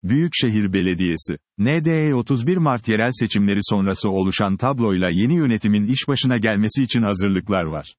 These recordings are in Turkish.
Büyükşehir Belediyesi, NDE 31 Mart yerel seçimleri sonrası oluşan tabloyla yeni yönetimin iş başına gelmesi için hazırlıklar var.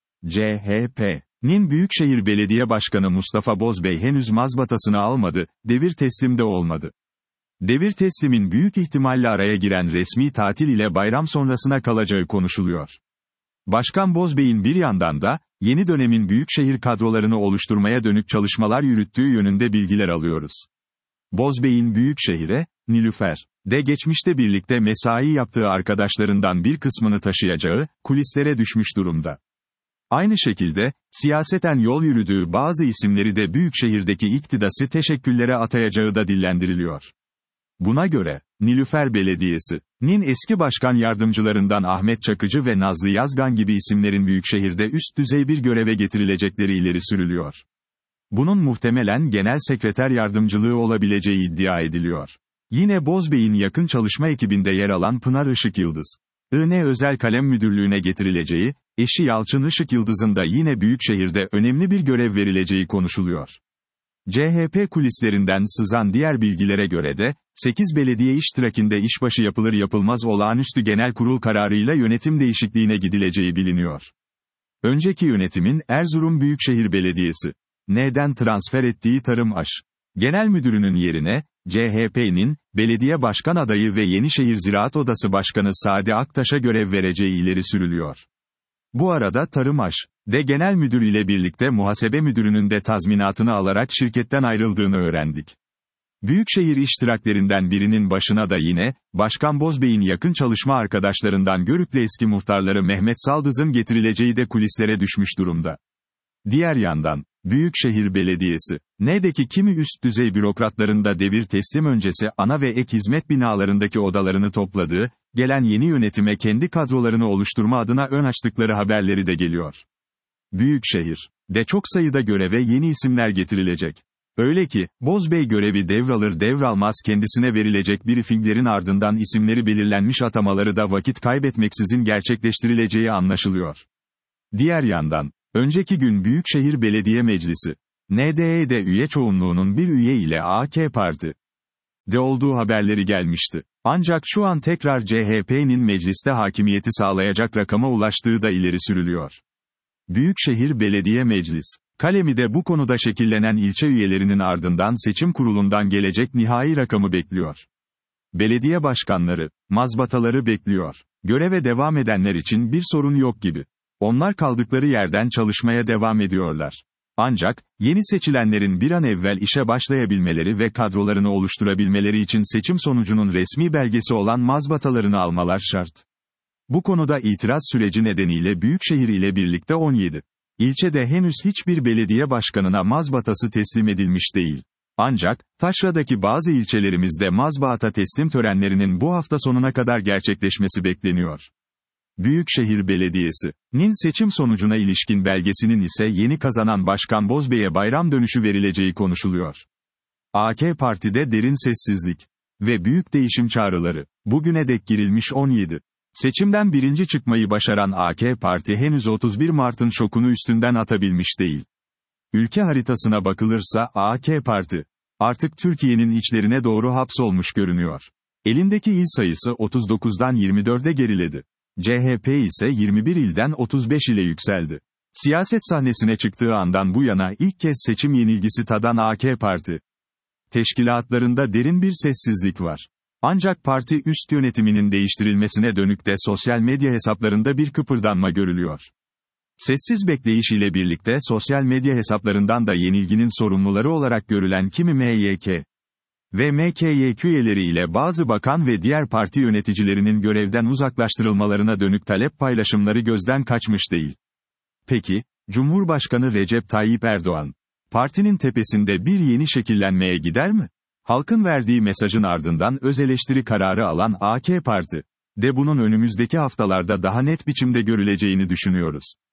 CHP'nin Büyükşehir Belediye Başkanı Mustafa Bozbey henüz mazbatasını almadı, devir teslim de olmadı. Devir teslimin büyük ihtimalle araya giren resmi tatil ile bayram sonrasına kalacağı konuşuluyor. Başkan Bozbey'in bir yandan da, yeni dönemin büyükşehir kadrolarını oluşturmaya dönük çalışmalar yürüttüğü yönünde bilgiler alıyoruz. Bozbey'in Büyükşehir'e, Nilüfer'de geçmişte birlikte mesai yaptığı arkadaşlarından bir kısmını taşıyacağı, kulislere düşmüş durumda. Aynı şekilde, siyaseten yol yürüdüğü bazı isimleri de Büyükşehir'deki iktidası teşekküllere atayacağı da dillendiriliyor. Buna göre, Nilüfer Belediyesi'nin eski başkan yardımcılarından Ahmet Çakıcı ve Nazlı Yazgan gibi isimlerin Büyükşehir'de üst düzey bir göreve getirilecekleri ileri sürülüyor. Bunun muhtemelen genel sekreter yardımcılığı olabileceği iddia ediliyor. Yine Bozbey'in yakın çalışma ekibinde yer alan Pınar Işıkyıldız'ın özel kalem müdürlüğüne getirileceği, eşi Yalçın Işıkyıldız'ın da yine Büyükşehir'de önemli bir görev verileceği konuşuluyor. CHP kulislerinden sızan diğer bilgilere göre de, 8 belediye iştirakinde işbaşı yapılır yapılmaz olağanüstü genel kurul kararıyla yönetim değişikliğine gidileceği biliniyor. Önceki yönetimin Erzurum Büyükşehir Belediyesi'nden transfer ettiği Tarım Aş. Genel Müdürü'nün yerine, CHP'nin, belediye başkan adayı ve Yenişehir Ziraat Odası Başkanı Sadi Aktaş'a görev vereceği ileri sürülüyor. Bu arada Tarım Aş.'de genel müdür ile birlikte muhasebe müdürünün de tazminatını alarak şirketten ayrıldığını öğrendik. Büyükşehir iştiraklerinden birinin başına da yine, Başkan Bozbey'in yakın çalışma arkadaşlarından Görük'le eski muhtarları Mehmet Saldız'ın getirileceği de kulislere düşmüş durumda. Diğer yandan, Büyükşehir Belediyesi'ndeki kimi üst düzey bürokratların da devir teslim öncesi ana ve ek hizmet binalarındaki odalarını topladığı, gelen yeni yönetime kendi kadrolarını oluşturma adına ön açtıkları haberleri de geliyor. Büyükşehir'de çok sayıda göreve yeni isimler getirilecek. Öyle ki, Bozbey görevi devralır devralmaz kendisine verilecek briefinglerin ardından isimleri belirlenmiş atamaları da vakit kaybetmeksizin gerçekleştirileceği anlaşılıyor. Diğer yandan, önceki gün Büyükşehir Belediye Meclisi, NDE'de üye çoğunluğunun bir üye ile AK Parti'de olduğu haberleri gelmişti. Ancak şu an tekrar CHP'nin mecliste hakimiyeti sağlayacak rakama ulaştığı da ileri sürülüyor. Büyükşehir Belediye Meclis kalemi de bu konuda şekillenen ilçe üyelerinin ardından seçim kurulundan gelecek nihai rakamı bekliyor. Belediye başkanları, mazbataları bekliyor. Göreve devam edenler için bir sorun yok gibi. Onlar kaldıkları yerden çalışmaya devam ediyorlar. Ancak, yeni seçilenlerin bir an evvel işe başlayabilmeleri ve kadrolarını oluşturabilmeleri için seçim sonucunun resmi belgesi olan mazbatalarını almalar şart. Bu konuda itiraz süreci nedeniyle Büyükşehir ile birlikte 17 ilçede henüz hiçbir belediye başkanına mazbatası teslim edilmiş değil. Ancak, taşradaki bazı ilçelerimizde mazbaata teslim törenlerinin bu hafta sonuna kadar gerçekleşmesi bekleniyor. Büyükşehir Belediyesi'nin seçim sonucuna ilişkin belgesinin ise yeni kazanan Başkan Bozbey'e bayram dönüşü verileceği konuşuluyor. AK Parti'de derin sessizlik ve büyük değişim çağrıları, bugüne dek girilmiş 17 seçimden birinci çıkmayı başaran AK Parti henüz 31 Mart'ın şokunu üstünden atabilmiş değil. Ülke haritasına bakılırsa AK Parti, artık Türkiye'nin içlerine doğru hapsolmuş görünüyor. Elindeki il sayısı 39'dan 24'e geriledi. CHP ise 21 ilden 35 ile yükseldi. Siyaset sahnesine çıktığı andan bu yana ilk kez seçim yenilgisi tadan AK Parti teşkilatlarında derin bir sessizlik var. Ancak parti üst yönetiminin değiştirilmesine dönük de sosyal medya hesaplarında bir kıpırdanma görülüyor. Sessiz bekleyiş ile birlikte sosyal medya hesaplarından da yenilginin sorumluları olarak görülen kimi MYK ve MKYK üyeleri ile bazı bakan ve diğer parti yöneticilerinin görevden uzaklaştırılmalarına dönük talep paylaşımları gözden kaçmış değil. Peki, Cumhurbaşkanı Recep Tayyip Erdoğan, partinin tepesinde bir yeni şekillenmeye gider mi? Halkın verdiği mesajın ardından öz eleştiri kararı alan AK Parti de bunun önümüzdeki haftalarda daha net biçimde görüleceğini düşünüyoruz.